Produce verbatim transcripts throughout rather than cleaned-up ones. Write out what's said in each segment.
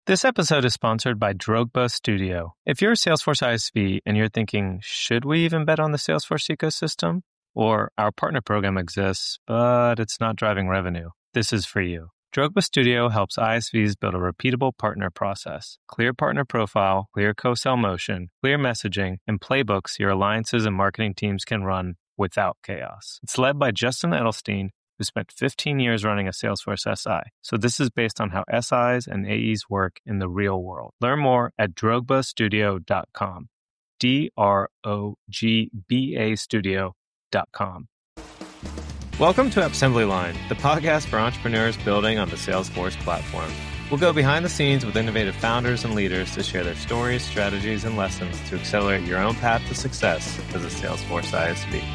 This episode is sponsored by Drogba Studio. If you're a Salesforce I S V and you're thinking, should we even bet on the Salesforce ecosystem? Or our partner program exists, but it's not driving revenue. This is for you. Drogba Studio helps I S Vs build a repeatable partner process, clear partner profile, clear co-sell motion, clear messaging, and playbooks your alliances and marketing teams can run without chaos. It's led by Justin Edelstein, who spent fifteen years running a Salesforce S I. So this is based on how S Is and A Es work in the real world. Learn more at drogba studio dot com. D R O G B A studio dot com. Welcome to Appsembly Line, the podcast for entrepreneurs building on the Salesforce platform. We'll go behind the scenes with innovative founders and leaders to share their stories, strategies, and lessons to accelerate your own path to success as a Salesforce I S V.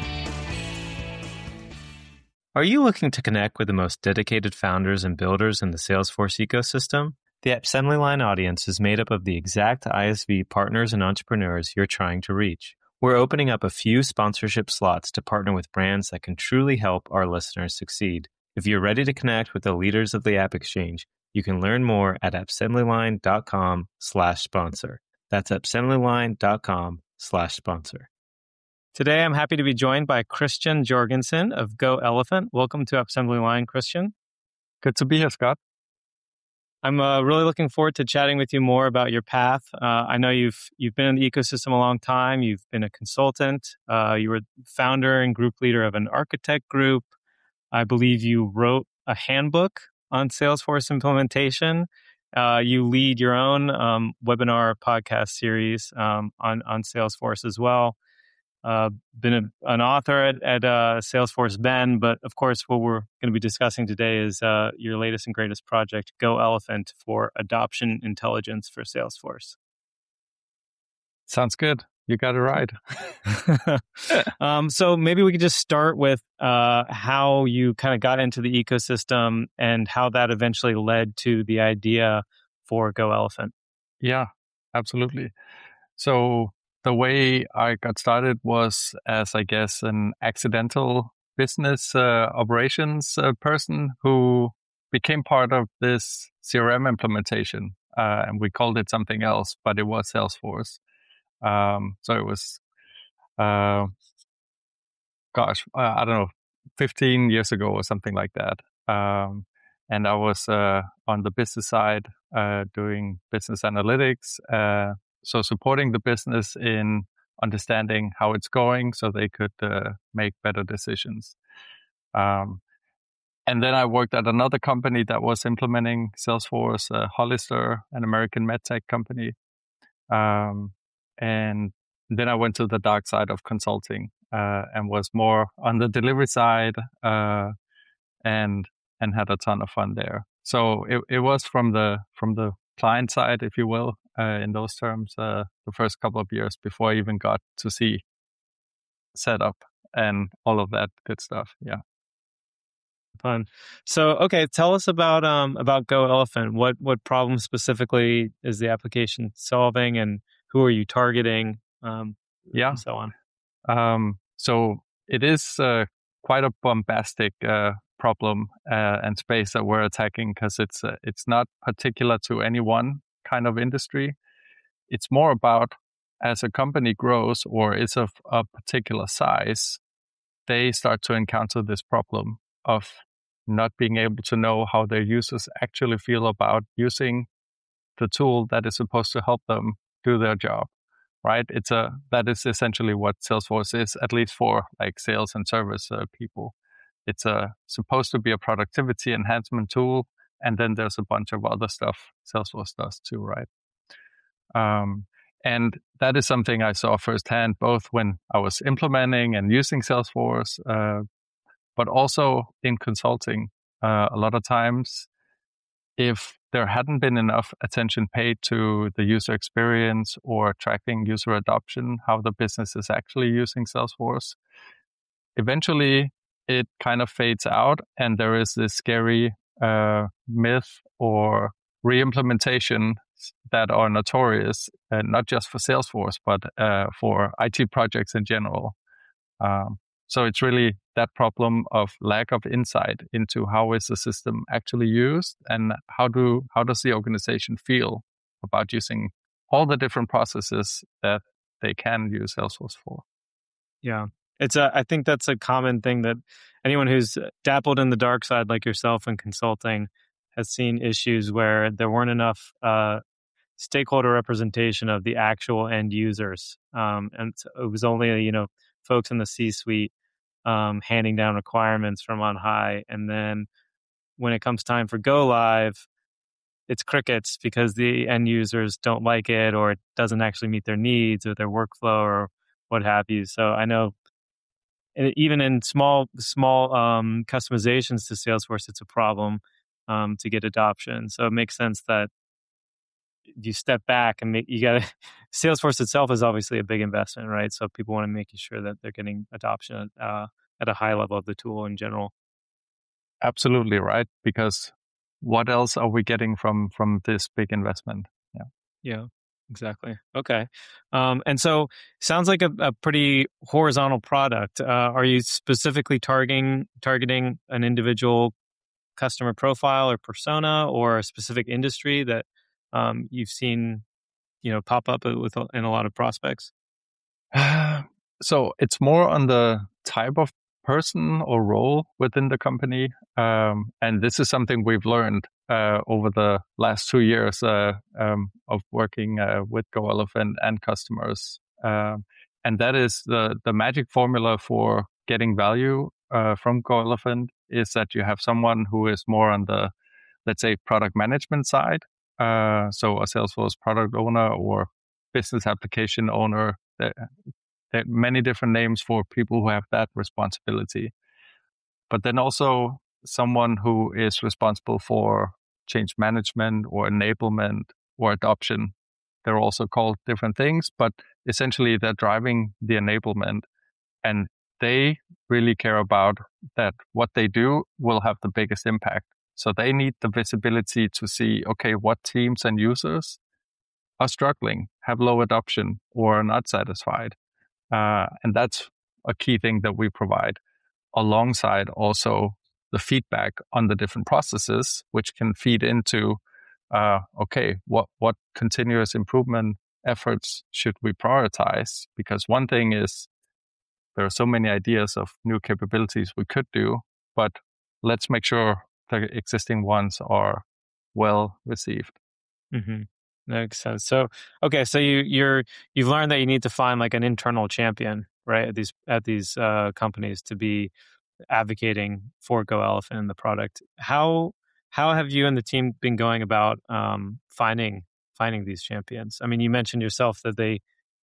Are you looking to connect with the most dedicated founders and builders in the Salesforce ecosystem? The Appsembly Line audience is made up of the exact I S V partners and entrepreneurs you're trying to reach. We're opening up a few sponsorship slots to partner with brands that can truly help our listeners succeed. If you're ready to connect with the leaders of the App Exchange, you can learn more at appsemblyline dot com slash sponsor. That's appsemblyline dot com slash sponsor. Today, I'm happy to be joined by Christian Jorgensen of Go Elephant. Welcome to Appsembly Line, Christian. Good to be here, Scott. I'm uh, really looking forward to chatting with you more about your path. Uh, I know you've you've been in the ecosystem a long time. You've been a consultant. Uh, you were founder and group leader of an architect group. I believe you wrote a handbook on Salesforce implementation. Uh, you lead your own um, webinar podcast series um, on on Salesforce as well. Uh, been a, an author at, at uh, Salesforce Bend, but of course, what we're going to be discussing today is uh, your latest and greatest project, Go Elephant, for adoption intelligence for Salesforce. Sounds good. You got it right. um, so maybe we could just start with uh, how you kind of got into the ecosystem and how that eventually led to the idea for Go Elephant. Yeah, absolutely. So the way I got started was as, I guess, an accidental business uh, operations uh, person who became part of this C R M implementation. Uh, and we called it something else, but it was Salesforce. Um, so it was, uh, gosh, uh, I don't know, fifteen years ago or something like that. Um, and I was uh, on the business side uh, doing business analytics, uh, so supporting the business in understanding how it's going so they could uh, make better decisions. Um, and then I worked at another company that was implementing Salesforce, uh, Hollister, an American medtech company. Um, and then I went to the dark side of consulting uh, and was more on the delivery side uh, and and had a ton of fun there. So it, it was from the from the client side, if you will, uh, in those terms, uh, the first couple of years before I even got to see setup and all of that good stuff. Yeah. Fun. So, okay, tell us about um about Go Elephant. What what problem specifically is the application solving, and who are you targeting? Um, yeah, and so on. Um, so it is uh, quite a bombastic uh, problem uh, and space that we're attacking because it's uh, it's not particular to any one kind of industry. It's more about as a company grows or is of a particular size, they start to encounter this problem of not being able to know how their users actually feel about using the tool that is supposed to help them do their job, right? It's a that is essentially what Salesforce is, at least for like sales and service uh, people. It's a supposed to be a productivity enhancement tool, and then there's a bunch of other stuff Salesforce does too, right? Um, and that is something I saw firsthand, both when I was implementing and using Salesforce, uh, but also in consulting. Uh, a lot of times, if there hadn't been enough attention paid to the user experience or tracking user adoption, how the business is actually using Salesforce, eventually it kind of fades out, and there is this scary uh, myth or re-implementation that are notorious, uh, not just for Salesforce, but uh, for I T projects in general. Um, So it's really that problem of lack of insight into how is the system actually used and how do how does the organization feel about using all the different processes that they can use Salesforce for. Yeah. It's a, I think that's a common thing that anyone who's dabbled in the dark side like yourself in consulting has seen issues where there weren't enough uh, stakeholder representation of the actual end users. Um, and it was only, you know, folks in the C-suite um, handing down requirements from on high. And then when it comes time for go live, it's crickets because the end users don't like it or it doesn't actually meet their needs or their workflow or what have you. So I know even in small small um, customizations to Salesforce, it's a problem um, to get adoption. So it makes sense that you step back and make, you got to, Salesforce itself is obviously a big investment, right? So people want to make sure that they're getting adoption uh, at a high level of the tool in general. Absolutely right, because what else are we getting from from this big investment? Yeah, yeah, exactly. Okay, um, and so sounds like a, a pretty horizontal product. Uh, are you specifically targeting targeting an individual customer profile or persona, or a specific industry that um, you've seen, you know, pop up with in a lot of prospects? So it's more on the type of person or role within the company. Um, and this is something we've learned uh, over the last two years uh, um, of working uh, with GoElephant and customers. Uh, and that is the, the magic formula for getting value uh, from GoElephant is that you have someone who is more on the, let's say, product management side. Uh, so a Salesforce product owner or business application owner. There are many different names for people who have that responsibility. But then also someone who is responsible for change management or enablement or adoption. They're also called different things, but essentially they're driving the enablement. And they really care about that what they do will have the biggest impact. So they need the visibility to see, okay, what teams and users are struggling, have low adoption, or are not satisfied. Uh, and that's a key thing that we provide alongside also the feedback on the different processes, which can feed into, uh, okay, what, what continuous improvement efforts should we prioritize? Because one thing is there are so many ideas of new capabilities we could do, but let's make sure the existing ones are well received. Mm-hmm. That makes sense. So, okay, so you you're you've learned that you need to find like an internal champion, right? At these at these uh, companies to be advocating for GoElephant and the product. How how have you and the team been going about um, finding finding these champions? I mean, you mentioned yourself that they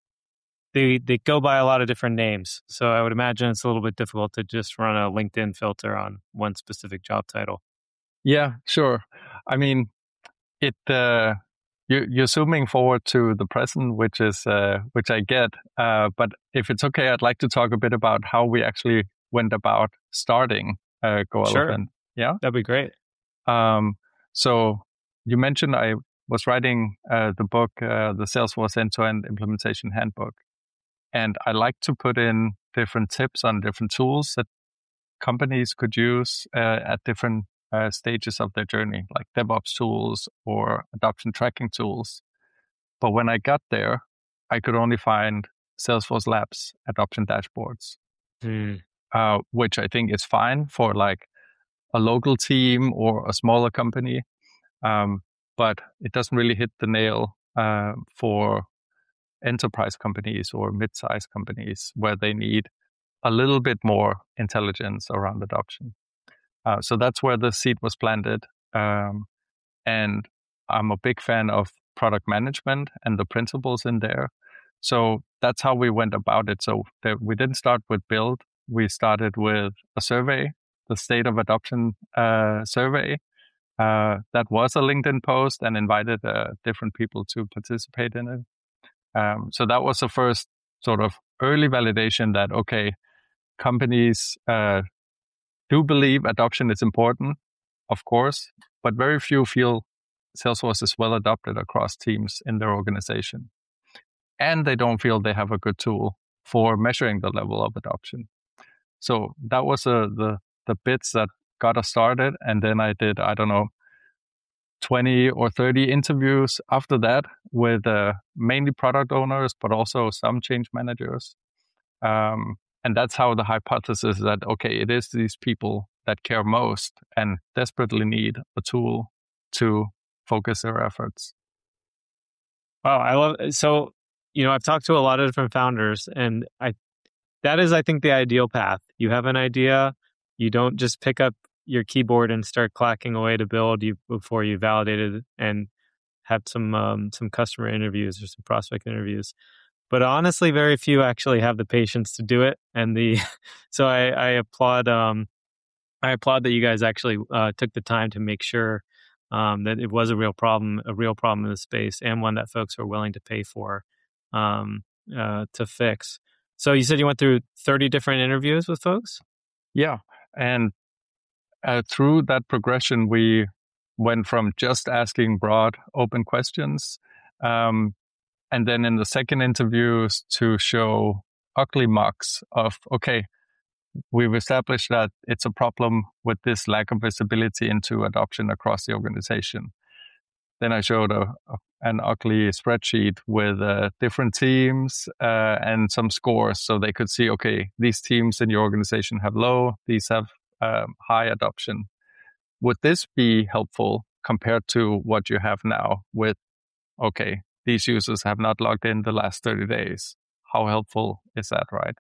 they they go by a lot of different names, so I would imagine it's a little bit difficult to just run a LinkedIn filter on one specific job title. Yeah, sure. I mean, it. Uh, you, you're zooming forward to the present, which is uh, which I get. Uh, but if it's okay, I'd like to talk a bit about how we actually went about starting uh, GoElephant. Sure. Yeah, that'd be great. Um, so you mentioned I was writing uh, the book, uh, the Salesforce End-to-End Implementation Handbook, and I like to put in different tips on different tools that companies could use uh, at different uh, stages of their journey, like DevOps tools or adoption tracking tools. But when I got there, I could only find Salesforce Labs adoption dashboards, mm. uh, which I think is fine for like a local team or a smaller company. Um, but it doesn't really hit the nail uh, for enterprise companies or mid-sized companies where they need a little bit more intelligence around adoption. Uh, so that's where the seed was planted. Um, and I'm a big fan of product management and the principles in there. So that's how we went about it. So there, we didn't start with build. We started with a survey, the State of Adoption uh, survey. Uh, that was a LinkedIn post and invited uh, different people to participate in it. Um, so that was the first sort of early validation that, okay, companies uh, do believe adoption is important, of course, but very few feel Salesforce is well adopted across teams in their organization. And they don't feel they have a good tool for measuring the level of adoption. So that was uh, the the bits that got us started. And then I did, I don't know, twenty or thirty interviews after that with uh, mainly product owners, but also some change managers. Um, and that's how the hypothesis is that, okay, it is these people that care most and desperately need a tool to focus their efforts. Wow, I love it. So, you know, I've talked to a lot of different founders, and I that is, I think, the ideal path. You have an idea, you don't just pick up your keyboard and start clacking away to build you before you validated and have some um, some customer interviews or some prospect interviews. But honestly, very few actually have the patience to do it. And the so I, I applaud um, I applaud that you guys actually uh, took the time to make sure um, that it was a real problem, a real problem in the space, and one that folks are willing to pay for um, uh, to fix. So you said you went through thirty different interviews with folks? Yeah. And uh, through that progression, we went from just asking broad, open questions, um, and then in the second interviews to show ugly mocks of, okay, we've established that it's a problem with this lack of visibility into adoption across the organization. Then I showed a, a, an ugly spreadsheet with uh, different teams uh, and some scores, so they could see, okay, these teams in your organization have low, these have um, high adoption. Would this be helpful compared to what you have now with, okay, these users have not logged in the last thirty days. How helpful is that, right?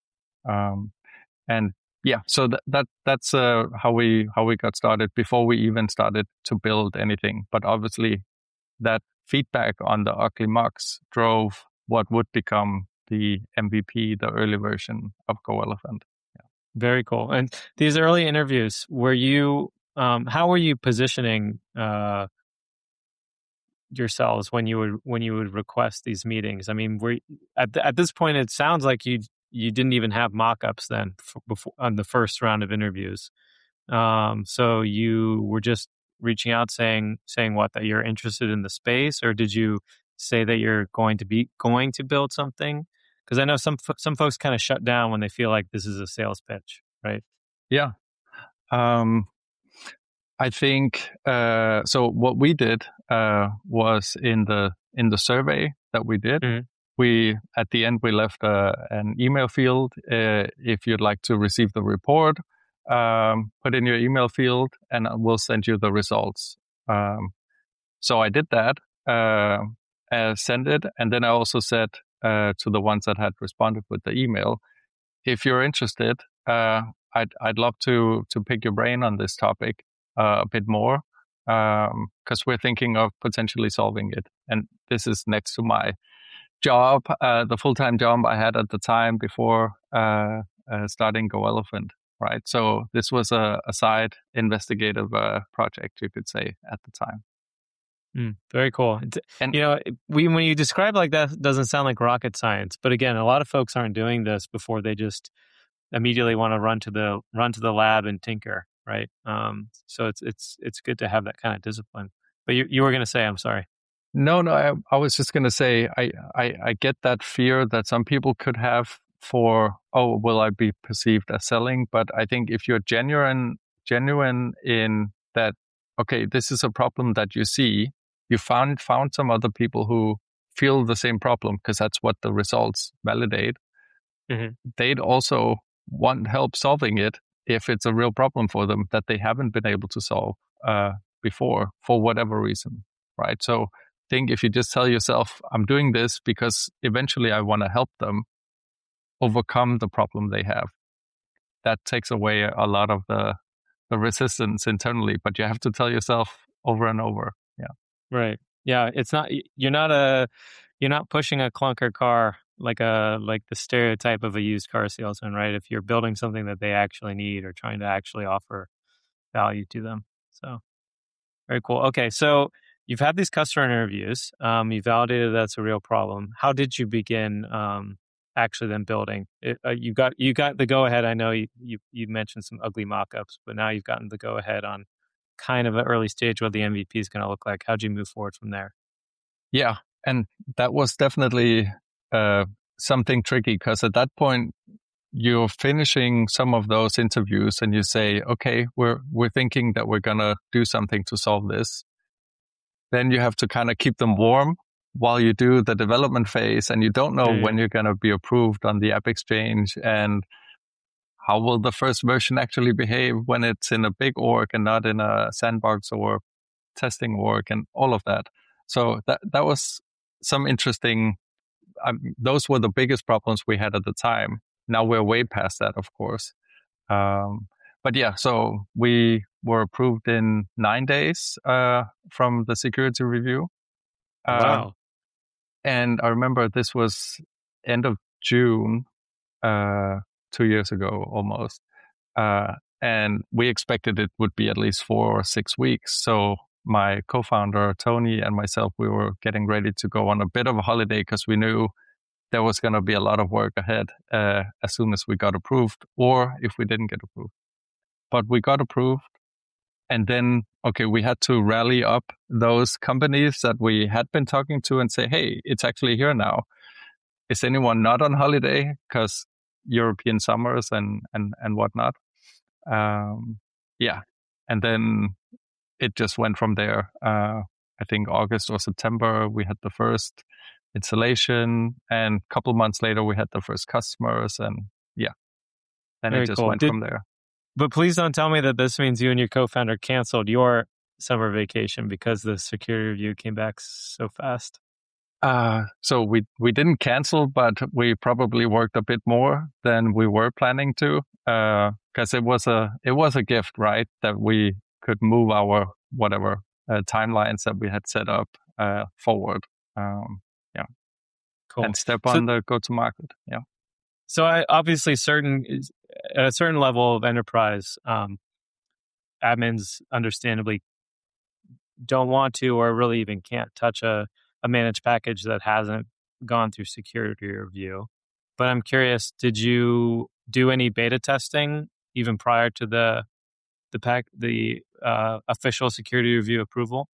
Um, and yeah, so that, that that's uh, how we how we got started before we even started to build anything. But obviously, that feedback on the ugly mocks drove what would become the M V P, the early version of GoElephant. Yeah. Very cool. And these early interviews, were you um, how were you positioning uh, yourselves when you would when you would request these meetings? I mean, were at the, at this point it sounds like you you didn't even have mock-ups then for, before on the first round of interviews. Um, so you were just reaching out saying saying what, that you're interested in the space, or did you say that you're going to be going to build something? Because I know some some folks kind of shut down when they feel like this is a sales pitch, right? Yeah. Um, I think uh, so. What we did uh, was in the in the survey that we did, mm-hmm. we at the end we left uh, an email field. Uh, if you'd like to receive the report, um, put in your email field, and we'll send you the results. Um, so I did that, uh, uh, send it, and then I also said uh, to the ones that had responded with the email, if you're interested, uh, I'd I'd love to to pick your brain on this topic uh, a bit more, because um, we're thinking of potentially solving it. And this is next to my job, uh, the full-time job I had at the time before uh, uh, starting GoElephant, right? So this was a, a side investigative uh, project, you could say, at the time. Mm, very cool. And you know, we, when you describe like that, it doesn't sound like rocket science. But again, a lot of folks aren't doing this before they just immediately want to run to the run to the lab and tinker, right? Um, so it's it's it's good to have that kind of discipline. But you you were going to say, I'm sorry. No, no, I, I was just going to say, I, I I get that fear that some people could have for, oh, will I be perceived as selling? But I think if you're genuine genuine in that, okay, this is a problem that you see. You found found some other people who feel the same problem, because that's what the results validate. Mm-hmm. They'd also want help solving it if it's a real problem for them that they haven't been able to solve uh, before for whatever reason, right? So I think if you just tell yourself, I'm doing this because eventually I want to help them overcome the problem they have, that takes away a lot of the the resistance internally. But you have to tell yourself over and over. Yeah. Right. Yeah. It's not, you're not a, you're not pushing a clunker car like a, like the stereotype of a used car salesman, right? If you're building something that they actually need or trying to actually offer value to them. So very cool. Okay. So you've had these customer interviews. Um, you validated that's a real problem. How did you begin, um, actually then building it? Uh, you got, you got the go ahead. I know you, you, you mentioned some ugly mock-ups, but now you've gotten the go ahead on kind of an early stage what the M V P is going to look like. How'd you move forward from there? Yeah. And that was definitely uh, something tricky, because at that point, you're finishing some of those interviews and you say, okay, we're we're thinking that we're gonna do something to solve this. Then you have to kind of keep them warm while you do the development phase, and you don't know mm. when you're gonna be approved on the App Exchange, and how will the first version actually behave when it's in a big org and not in a sandbox or testing org and all of that. So that that was some interesting. Um, those were the biggest problems we had at the time. Now we're way past that, of course. Um, but yeah, so we were approved in nine days uh, from the security review. Uh, wow. And I remember this was end of June, uh, two years ago almost. Uh, and we expected it would be at least four or six weeks. So my co-founder, Tony, and myself, we were getting ready to go on a bit of a holiday because we knew there was going to be a lot of work ahead uh, as soon as we got approved, or if we didn't get approved. But we got approved. And then, okay, we had to rally up those companies that we had been talking to and say, hey, it's actually here now. Is anyone not on holiday? Because European summers and, and, and whatnot. Um, yeah. And then it just went from there. Uh, I think August or September, we had the first installation, and a couple months later, we had the first customers, and yeah, then Very it just cool. went Did, from there. But please don't tell me that this means you and your co-founder canceled your summer vacation because the security review came back so fast. Uh, so we, we didn't cancel, but we probably worked a bit more than we were planning to, because uh, it was a it was a gift, right? That we could move our whatever uh, timelines that we had set up uh, forward. Um, yeah, cool. And step so, on the go-to-market. Yeah. So I obviously certain at a certain level of enterprise, um, admins understandably don't want to, or really even can't touch a, a managed package that hasn't gone through security review. But I'm curious, did you do any beta testing even prior to the the pack the uh, official security review approval?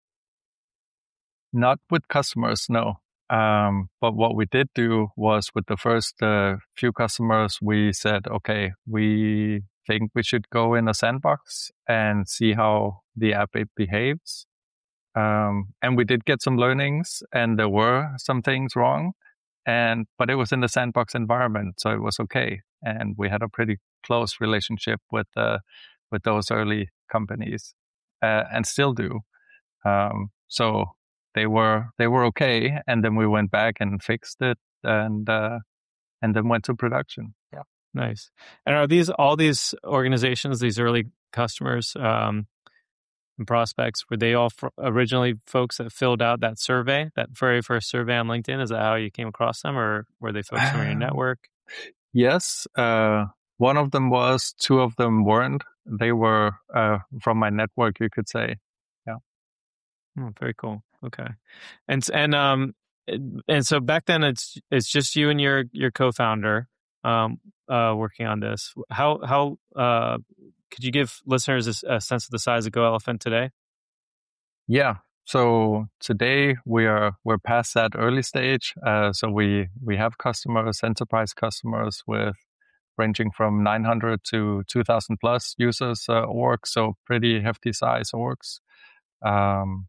Not with customers, no. Um, but what we did do was with the first uh, few customers, we said, okay, we think we should go in a sandbox and see how the app it behaves. Um, and we did get some learnings, and there were some things wrong, and but it was in the sandbox environment, so it was okay. And we had a pretty close relationship with uh, with those early companies, uh, and still do. Um, so they were they were okay, and then we went back and fixed it, and uh, and then went to production. Yeah, nice. And are these all these organizations, these early customers? Um, And prospects, were they all f- originally folks that filled out that survey, that very first survey on LinkedIn? Is that how you came across them, or were they folks from your network? Yes, uh, one of them was, two of them weren't. They were uh, from my network, you could say. Yeah. Oh, very cool. Okay, and and um and so back then it's it's just you and your your co-founder um uh working on this. How how uh. Could you give listeners a, a sense of the size of GoElephant today? Yeah. So today we are we're past that early stage. Uh, so we we have customers, enterprise customers with ranging from nine hundred to two thousand plus users uh, orgs. So pretty hefty size orgs. Um,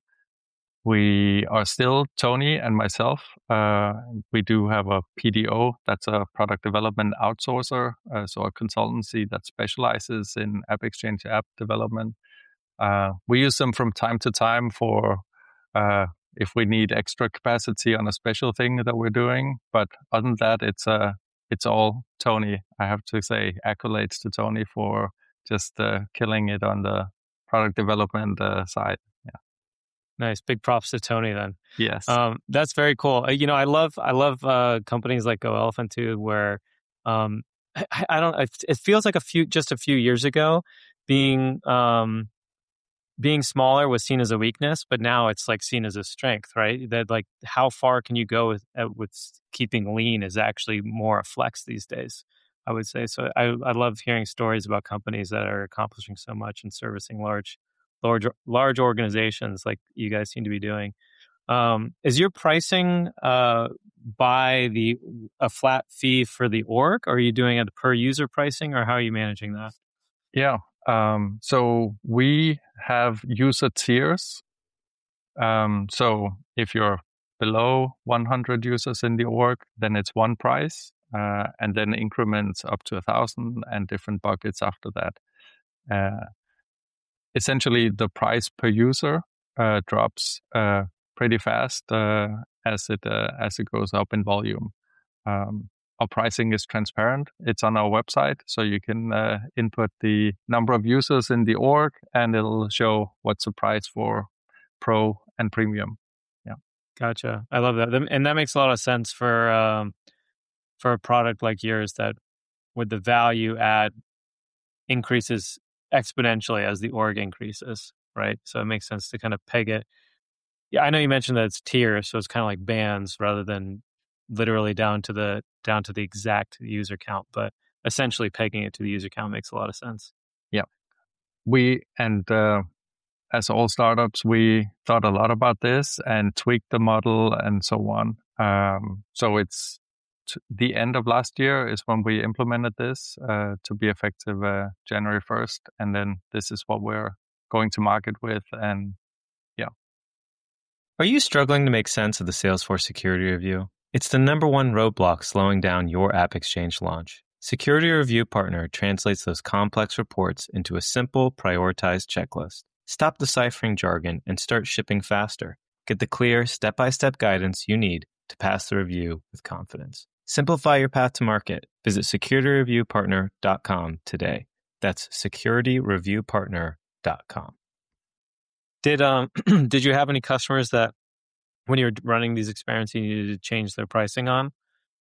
we are still Tony and myself. Uh, we do have a P D O, that's a product development outsourcer, uh, so a consultancy that specializes in App Exchange app development. Uh, we use them from time to time for uh, if we need extra capacity on a special thing that we're doing. But other than that, it's uh, it's all Tony. I have to say accolades to Tony for just uh, killing it on the product development uh, side. Yeah. Nice. Big props to Tony then. Yes. Um, that's very cool. Uh, you know, I love, I love uh, companies like GoElephant too, where um, I, I don't, it feels like a few, just a few years ago being, um, being smaller was seen as a weakness, but now it's like seen as a strength, right? That like, how far can you go with, uh, with keeping lean is actually more a flex these days, I would say. So I, I love hearing stories about companies that are accomplishing so much and servicing large large large organizations like you guys seem to be doing. Um, is your pricing uh, buy the a flat fee for the org? Or are you doing it per user pricing, or how are you managing that? Yeah. Um, so we have user tiers. Um, so if you're below one hundred users in the org, then it's one price, uh, and then increments up to a thousand and different buckets after that. Uh, essentially, the price per user uh, drops uh, pretty fast uh, as it uh, as it goes up in volume. Um, our pricing is transparent. It's on our website, so you can uh, input the number of users in the org, and it'll show what's the price for Pro and Premium. Yeah, gotcha. I love that, and that makes a lot of sense for um, for a product like yours that, with the value add, increases exponentially as the org increases, right? So it makes sense to kind of peg it. Yeah, I know you mentioned that it's tiers, so it's kind of like bands rather than literally down to the down to the exact user count, but essentially pegging it to the user count makes a lot of sense. Yeah, we and uh, as all startups, we thought a lot about this and tweaked the model and so on. Um, so it's t- the end of last year is when we implemented this uh, to be effective uh, January first, and then this is what we're going to market with. And yeah, are you struggling to make sense of the Salesforce Security Review? It's the number one roadblock slowing down your AppExchange launch. Security Review Partner translates those complex reports into a simple, prioritized checklist. Stop deciphering jargon and start shipping faster. Get the clear, step-by-step guidance you need to pass the review with confidence. Simplify your path to market. Visit security review partner dot com today. That's security review partner dot com. Did um did you have any customers that, when you were running these experiments, you needed to change their pricing on?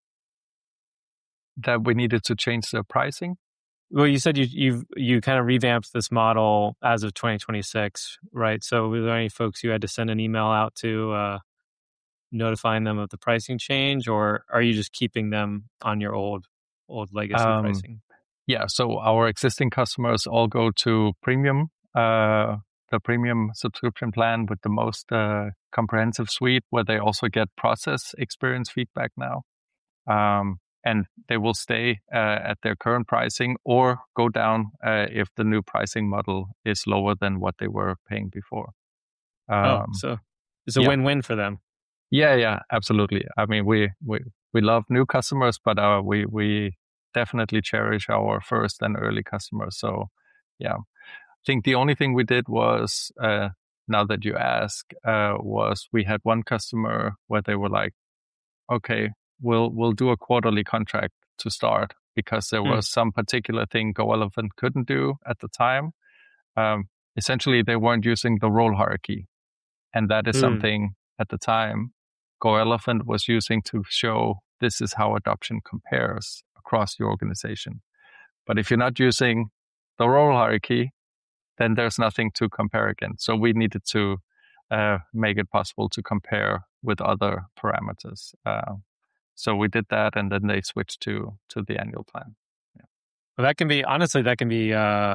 That we needed to change the pricing? Well, you said you you you kind of revamped this model as of twenty twenty-six, right? So were there any folks you had to send an email out to uh, notifying them of the pricing change, or are you just keeping them on your old old legacy um, pricing? Yeah, so our existing customers all go to premium, uh, the premium subscription plan with the most uh, comprehensive suite, where they also get process experience feedback now. Um, and they will stay uh, at their current pricing or go down uh, if the new pricing model is lower than what they were paying before. Um, oh, so it's a yeah. win-win for them. Yeah, yeah, absolutely. I mean, we we, we love new customers, but uh, we we definitely cherish our first and early customers. So, yeah, I think the only thing we did was, uh, now that you ask, uh, was we had one customer where they were like, okay, we'll we'll do a quarterly contract to start, because there was mm. some particular thing GoElephant couldn't do at the time. Um, essentially, they weren't using the role hierarchy, and that is mm. something at the time GoElephant was using to show this is how adoption compares across the organization. But if you're not using the role hierarchy, then there's nothing to compare against. So we needed to uh, make it possible to compare with other parameters. Uh, So we did that, and then they switched to to the annual plan. Yeah. Well, that can be, honestly, that can be uh,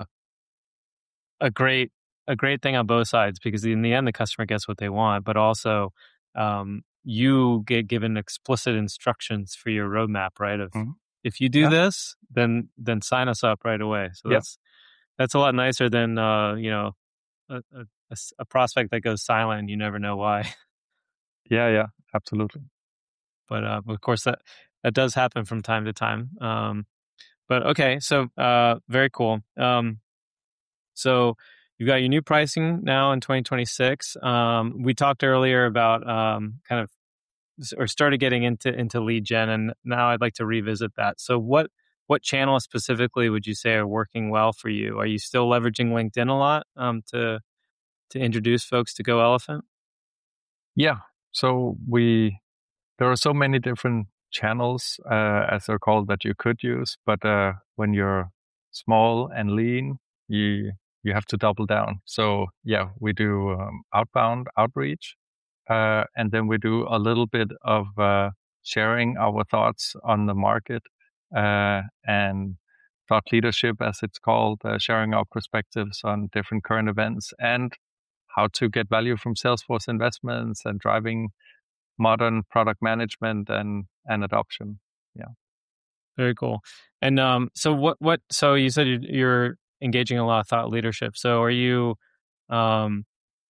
a great a great thing on both sides, because in the end, the customer gets what they want, but also um, you get given explicit instructions for your roadmap, right? Of mm-hmm. if you do yeah. this, then then sign us up right away. So yeah. that's that's a lot nicer than uh, you know a, a, a prospect that goes silent and you never know why. Yeah, yeah, absolutely. But uh, of course, that, that does happen from time to time. Um, but okay, so uh, very cool. Um, so you've got your new pricing now in twenty twenty-six. Um, we talked earlier about um, kind of, or started getting into into lead gen, and now I'd like to revisit that. So what what channels specifically would you say are working well for you? Are you still leveraging LinkedIn a lot um, to to introduce folks to GoElephant? Yeah. So we. There are so many different channels, uh, as they're called, that you could use. But uh, when you're small and lean, you you have to double down. So yeah, we do um, outbound outreach, uh, and then we do a little bit of uh, sharing our thoughts on the market uh, and thought leadership, as it's called, uh, sharing our perspectives on different current events and how to get value from Salesforce investments and driving modern product management and and adoption. Yeah. Very cool. And um, so what what so you said you're, you're engaging a lot of thought leadership. So are you um,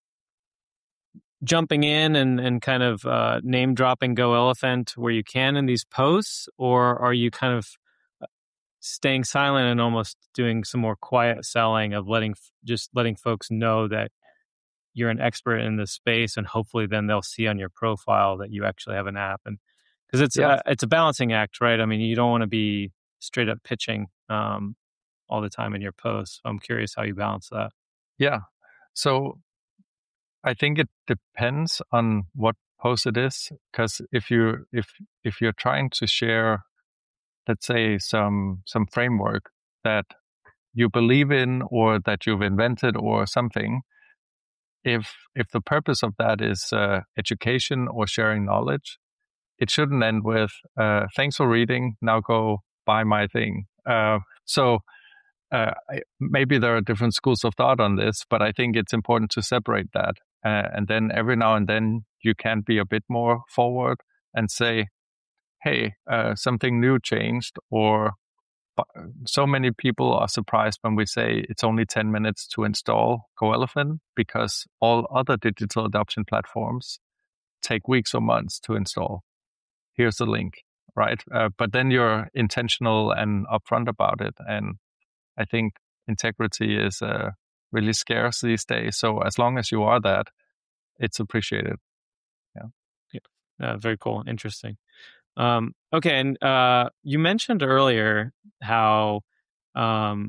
jumping in and, and kind of uh, name dropping Go Elephant where you can in these posts, or are you kind of staying silent and almost doing some more quiet selling of letting just letting folks know that you're an expert in this space, and hopefully then they'll see on your profile that you actually have an app? And because it's Yeah. a, it's a balancing act, right? I mean, you don't want to be straight up pitching um, all the time in your posts. So I'm curious how you balance that. Yeah. So I think it depends on what post it is, because if you if if you're trying to share, let's say, some some framework that you believe in or that you've invented or something, if if the purpose of that is uh, education or sharing knowledge, it shouldn't end with uh, thanks for reading, now go buy my thing. Uh, so uh, I, maybe there are different schools of thought on this, but I think it's important to separate that. Uh, and then every now and then you can be a bit more forward and say, hey, uh, something new changed, or so many people are surprised when we say it's only ten minutes to install Go Elephant because all other digital adoption platforms take weeks or months to install. Here's the link, right? Uh, but then you're intentional and upfront about it. And I think integrity is uh, really scarce these days. So as long as you are that, it's appreciated. Yeah. Yeah. Uh, very cool. Interesting. Um, okay. And uh, you mentioned earlier how um,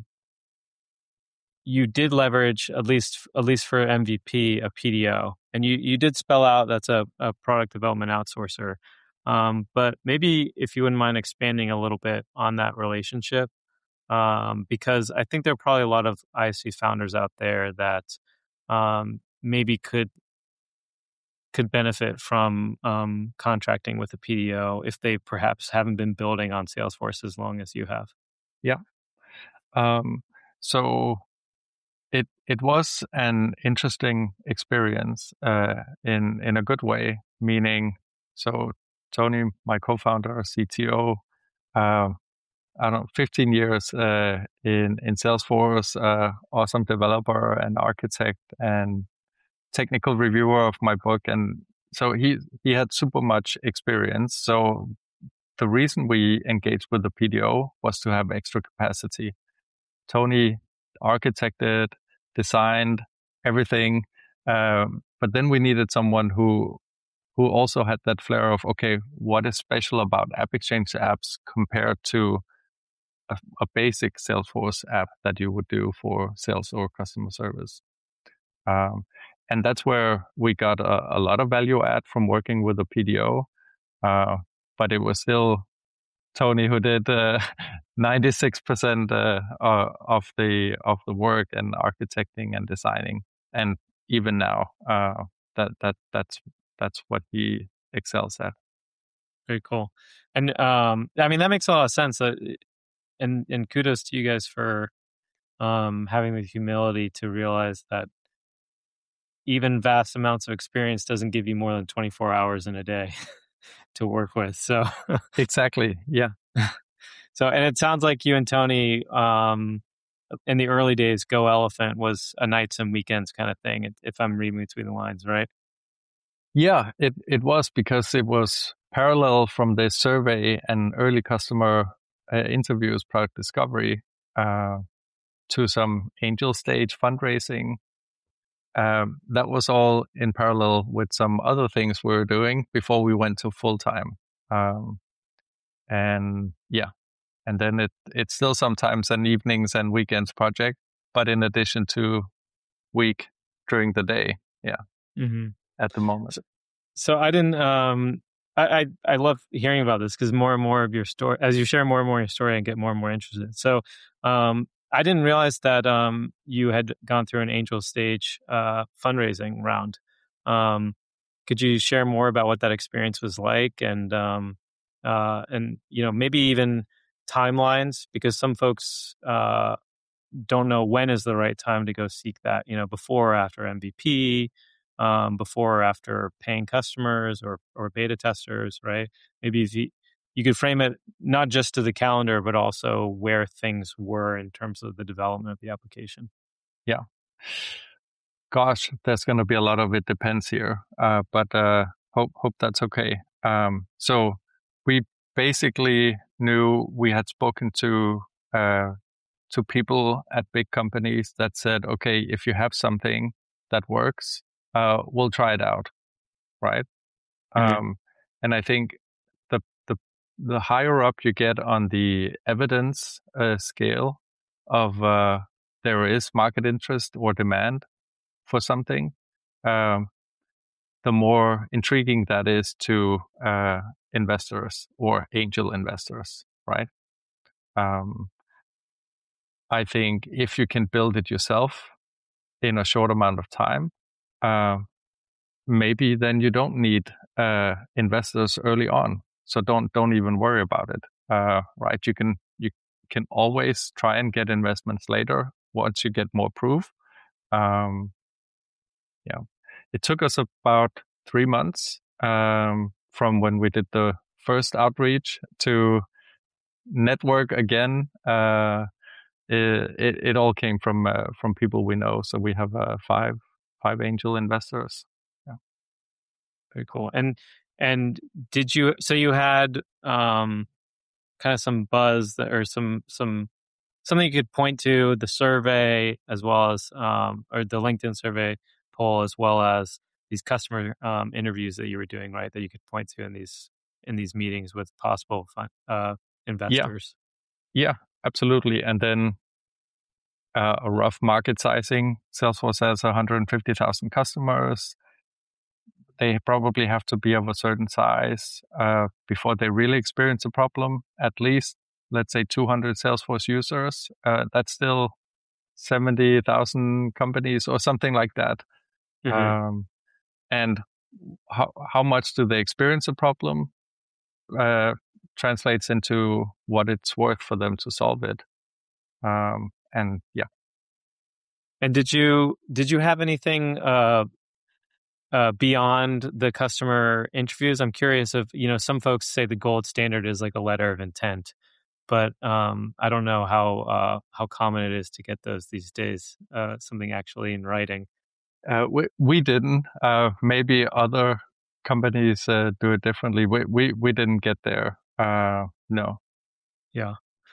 you did leverage, at least at least for M V P, a P D O. And you, you did spell out that's a, a product development outsourcer. Um, but maybe if you wouldn't mind expanding a little bit on that relationship, um, because I think there are probably a lot of I S V founders out there that um, maybe could could benefit from um, contracting with a P D O if they perhaps haven't been building on Salesforce as long as you have. Yeah. Um, so it it was an interesting experience uh, in in a good way. Meaning, so Tony, my co-founder, C T O, uh, I don't know, fifteen years uh, in in Salesforce, uh, awesome developer and architect and technical reviewer of my book, and so he he had super much experience. So the reason we engaged with the P D O was to have extra capacity. Tony architected, designed everything, um, but then we needed someone who who also had that flair of, okay, what is special about AppExchange apps compared to a, a basic Salesforce app that you would do for sales or customer service. Um, and that's where we got a, a lot of value add from working with the P D O. Uh, but it was still Tony who did uh, ninety-six percent uh, uh, of the of the work and architecting and designing. And even now, uh, that that that's that's what he excels at. Very cool. And um, I mean, that makes a lot of sense. Uh, and and kudos to you guys for um, having the humility to realize that even vast amounts of experience doesn't give you more than twenty-four hours in a day to work with. So exactly, yeah. So, and it sounds like you and Tony, um, in the early days, Go Elephant was a nights and weekends kind of thing, if I'm reading between the lines, right? Yeah, it, it was, because it was parallel from the survey and early customer uh, interviews, product discovery, uh, to some angel stage fundraising. Um, that was all in parallel with some other things we were doing before we went to full time. Um, and yeah, and then it it's still sometimes an evenings and weekends project, but in addition to week during the day. Yeah, mm-hmm. At the moment. So, so I didn't. Um, I, I I love hearing about this because more and more of your story, as you share more and more of your story, I get more and more interested. So, um, I didn't realize that um, you had gone through an angel stage uh, fundraising round. Um, could you share more about what that experience was like, and um, uh, and you know maybe even timelines, because some folks uh, don't know when is the right time to go seek that. You know, before or after M V P, um, before or after paying customers or or beta testers, right? Maybe if you, you could frame it not just to the calendar, but also where things were in terms of the development of the application. Yeah. Gosh, there's going to be a lot of it depends here, uh, but uh, hope hope that's okay. Um, so we basically knew we had spoken to uh, to people at big companies that said, okay, if you have something that works, uh, we'll try it out, right? Mm-hmm. Um, and I think the the the higher up you get on the evidence uh, scale of uh, there is market interest or demand for something, um, the more intriguing that is to uh, investors or angel investors, right? Um, I think if you can build it yourself in a short amount of time, uh, maybe then you don't need uh, investors early on. So don't don't even worry about it, uh, right? You can you can always try and get investments later once you get more proof. Um, yeah, it took us about three months um, from when we did the first outreach to network again. Uh, it, it, it all came from uh, from people we know. So we have uh, five five angel investors. Yeah. Very cool. And and did you? So you had um, kind of some buzz that, or some some something you could point to, the survey as well as um, or the LinkedIn survey poll, as well as these customer um, interviews that you were doing, right? That you could point to in these in these meetings with possible fun, uh, Yeah, investors. yeah, absolutely. And then uh, a rough market sizing. Salesforce has one hundred fifty thousand customers. They probably have to be of a certain size uh, before they really experience a problem. At least, let's say, two hundred Salesforce users. Uh, that's still seventy thousand companies or something like that. Mm-hmm. Um, and how how much do they experience a problem uh, translates into what it's worth for them to solve it. Um, and yeah. And did you did you have anything uh, uh, beyond the customer interviews? I'm curious if, you know, some folks say the gold standard is like a letter of intent, but um, I don't know how uh, how common it is to get those these days. Uh, something actually in writing. Uh, we we didn't. Uh, maybe other companies uh, do it differently. We we we didn't get there. Uh, no. Yeah.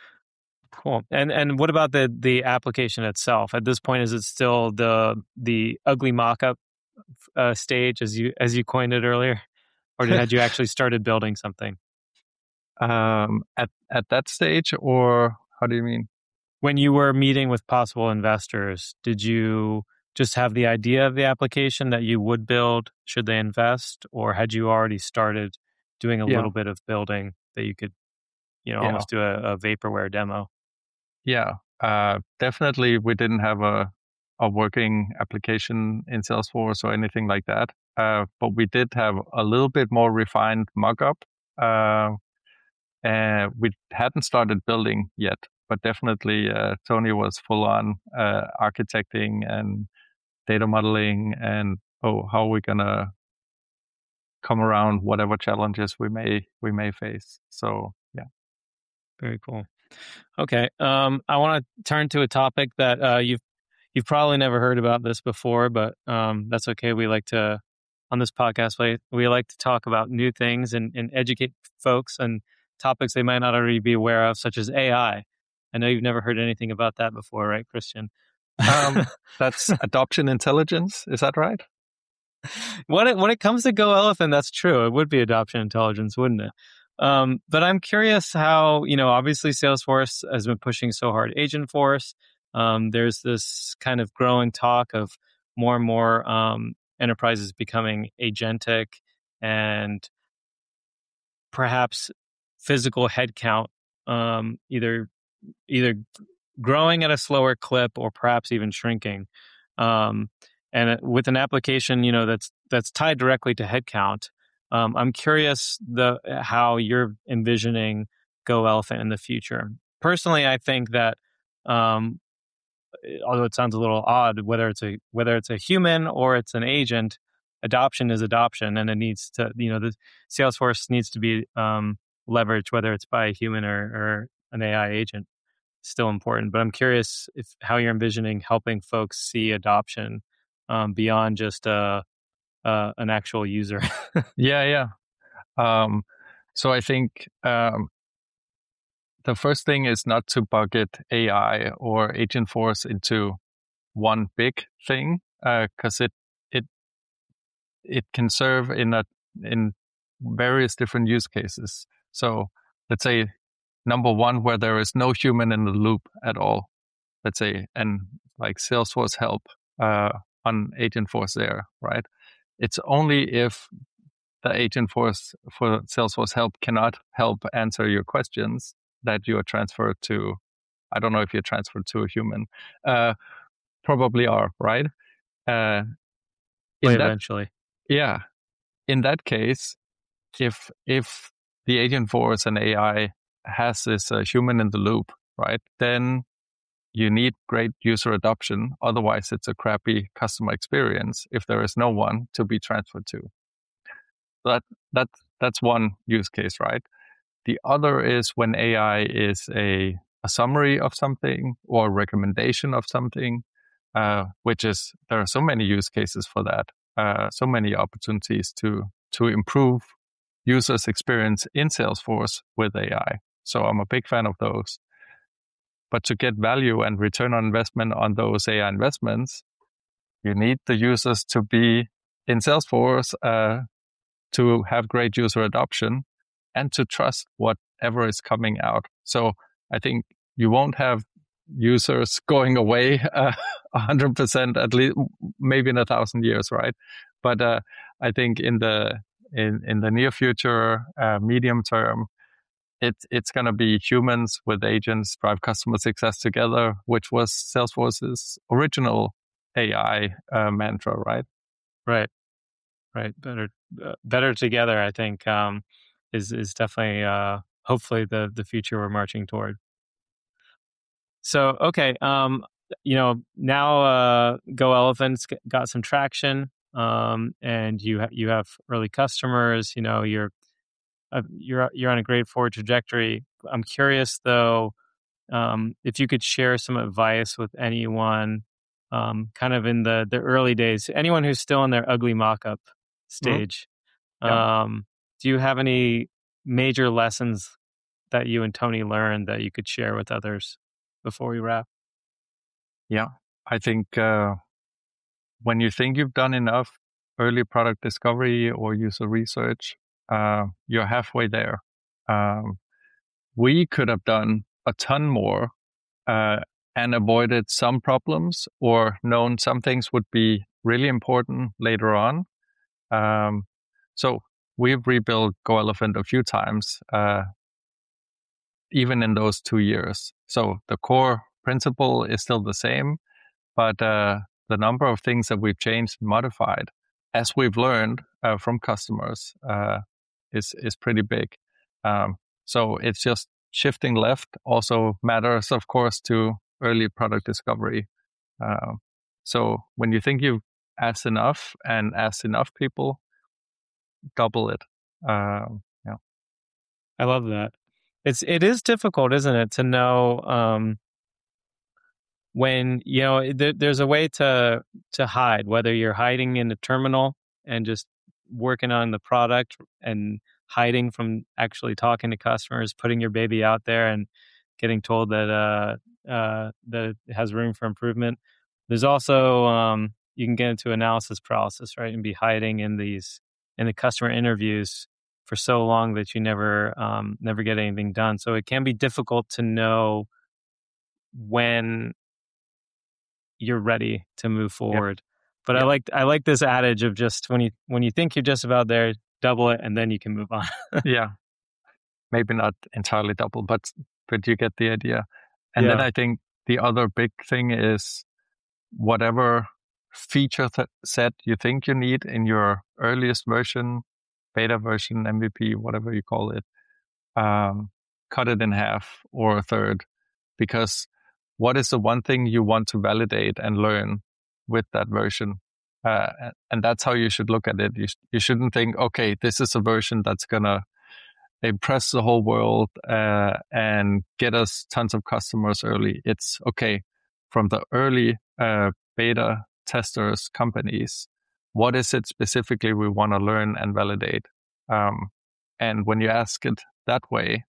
Cool. And and what about the the application itself? At this point, is it still the the ugly mock-up uh, stage, as you as you coined it earlier, or did, had you actually started building something? um, at at that stage, or how do you mean? When you were meeting with possible investors, did you just have the idea of the application that you would build should they invest, or had you already started doing a Yeah. little bit of building that you could, you know, Yeah. almost do a, a vaporware demo? Yeah. Uh, definitely, we didn't have a a working application in Salesforce or anything like that. Uh, but we did have a little bit more refined mockup. Uh, and we hadn't started building yet, but definitely uh, Tony was full on uh, architecting and data modeling and, oh, how are we gonna come around whatever challenges we may we may face. So yeah. Very cool. Okay. Um, I want to turn to a topic that uh, you've you've probably never heard about this before, but um, that's okay. We like to, on this podcast, we, we like to talk about new things and, and educate folks on topics they might not already be aware of, such as A I. I know you've never heard anything about that before, right, Christian? Um, that's adoption intelligence. Is that right? When it, when it comes to Go Elephant, that's true. It would be adoption intelligence, wouldn't it? Um, but I'm curious how, you know, obviously Salesforce has been pushing so hard Agentforce. Um, there's this kind of growing talk of more and more um, enterprises becoming agentic and perhaps physical headcount um, either either growing at a slower clip or perhaps even shrinking. Um, and with an application, you know, that's that's tied directly to headcount, um, I'm curious the how you're envisioning Go Elephant in the future. Personally, I think that um, although it sounds a little odd, whether it's a whether it's a human or it's an agent, adoption is adoption, and it needs to, you know, the Salesforce needs to be um, leveraged, whether it's by a human or, or an A I agent. Still important. But I'm curious if how you're envisioning helping folks see adoption um, beyond just uh, uh, an actual user. yeah, yeah. Um, so I think um, the first thing is not to bucket A I or Agentforce into one big thing, because uh, it it it can serve in a in various different use cases. So let's say number one, where there is no human in the loop at all. Let's say, and like Salesforce help uh, on Agentforce there, right? It's only if the Agentforce for Salesforce help cannot help answer your questions that you are transferred to. I don't know if you're transferred to a human. Uh, probably are, right? Uh, well, that, eventually. Yeah. In that case, if if the Agentforce and A I has this uh, human in the loop, right, then you need great user adoption. Otherwise, it's a crappy customer experience if there is no one to be transferred to. That that that's one use case, right? The other is when A I is a, a summary of something or a recommendation of something, uh, which is, there are so many use cases for that, uh, so many opportunities to to improve users' experience in Salesforce with A I. So I'm a big fan of those. But to get value and return on investment on those A I investments, you need the users to be in Salesforce, uh, to have great user adoption, and to trust whatever is coming out. So I think you won't have users going away uh, one hundred percent, at least maybe in a thousand years, right? But uh, I think in the in, in the near future, uh, medium term, it, it's going to be humans with agents drive customer success together, which was Salesforce's original A I uh, mantra, right? Right. Right. Better, uh, better together, I think, um, is, is definitely, uh, hopefully the, the future we're marching toward. So, okay. Um, you know, now, uh, Go Elephants got some traction, um, and you, ha- you have early customers, you know, you're, uh, you're, you're on a great forward trajectory. I'm curious though, um, if you could share some advice with anyone, um, kind of in the, the early days, anyone who's still in their ugly mock-up stage. Mm-hmm. Yeah. Um, do you have any major lessons that you and Tony learned that you could share with others before we wrap? Yeah, I think uh, when you think you've done enough early product discovery or user research, uh, you're halfway there. Um, we could have done a ton more uh, and avoided some problems or known some things would be really important later on. Um, so we've rebuilt Go Elephant a few times, uh, even in those two years. So the core principle is still the same, but uh, the number of things that we've changed and modified as we've learned uh, from customers uh, is is pretty big. Um, so it's just shifting left also matters, of course, to early product discovery. Uh, so when you think you've asked enough and asked enough people, double it. Uh, yeah, I love that. It's it is difficult, isn't it, to know um, when you know th- there's a way to to hide, whether you're hiding in the terminal and just working on the product and hiding from actually talking to customers, putting your baby out there and getting told that uh, uh, that it has room for improvement. There's also um, you can get into analysis paralysis, right, and be hiding in these in the customer interviews for so long that you never um, never get anything done. So it can be difficult to know when you're ready to move forward. Yep. But yep. I like I like this adage of just when you when you think you're just about there, double it and then you can move on. Yeah, maybe not entirely double, but but you get the idea. And yeah. Then I think the other big thing is whatever feature th- set you think you need in your earliest version, beta version, M V P, whatever you call it, um, cut it in half or a third, because what is the one thing you want to validate and learn with that version? Uh, and that's how you should look at it. You, sh- you shouldn't think, okay, this is a version that's going to impress the whole world uh, and get us tons of customers early. It's okay, from the early uh, beta testers, companies, what is it specifically we want to learn and validate? Um, and when you ask it that way,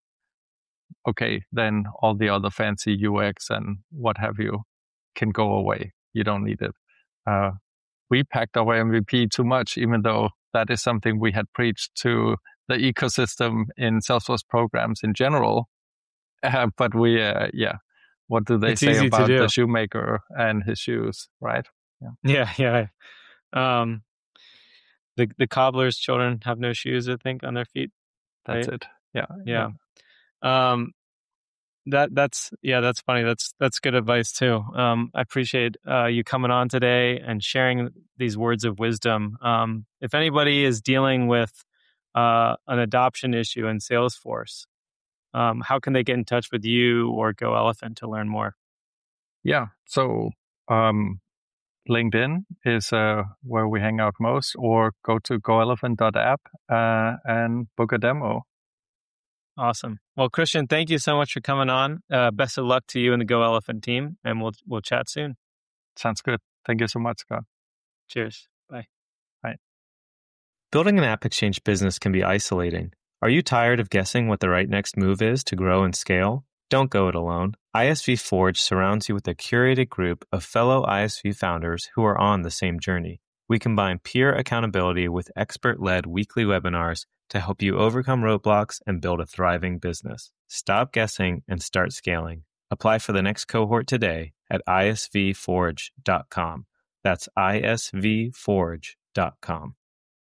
okay, then all the other fancy U X and what have you can go away. You don't need it. Uh, we packed our M V P too much, even though that is something we had preached to the ecosystem in Salesforce programs in general. Uh, but we, uh, yeah, what do they it's say about do. the shoemaker and his shoes, right? Yeah, yeah. yeah. Um, the the cobbler's children have no shoes, I think, on their feet. That's right? it. Yeah, yeah. yeah. Um, that that's yeah, that's funny. That's that's good advice too. Um, I appreciate uh, you coming on today and sharing these words of wisdom. Um, if anybody is dealing with uh, an adoption issue in Salesforce, um, how can they get in touch with you or GoElephant to learn more? Yeah, so um, LinkedIn is uh, where we hang out most, or go to go elephant dot app uh, and book a demo. Awesome. Well, Christian, thank you so much for coming on. Uh, best of luck to you and the GoElephant team, and we'll we'll chat soon. Sounds good. Thank you so much, Scott. Cheers. Bye. Bye. Building an AppExchange business can be isolating. Are you tired of guessing what the right next move is to grow and scale? Don't go it alone. I S V Forge surrounds you with a curated group of fellow I S V founders who are on the same journey. We combine peer accountability with expert-led weekly webinars to help you overcome roadblocks and build a thriving business. Stop guessing and start scaling. Apply for the next cohort today at I S V forge dot com. That's I S V forge dot com.